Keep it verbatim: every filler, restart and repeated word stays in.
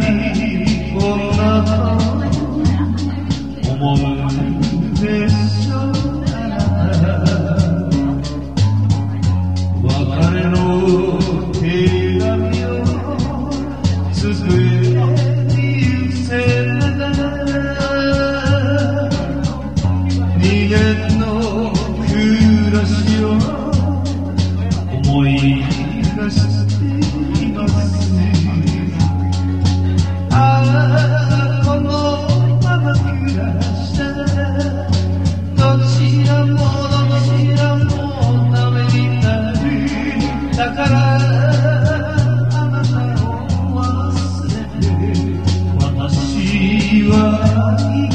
こんなと思うんでしょう。別れの手紙を机に寄せながらにねんの暮らしを思い出しています。ああこのまま暮らしたらどちらもどちらもダメになる。だからあなたを忘れて私は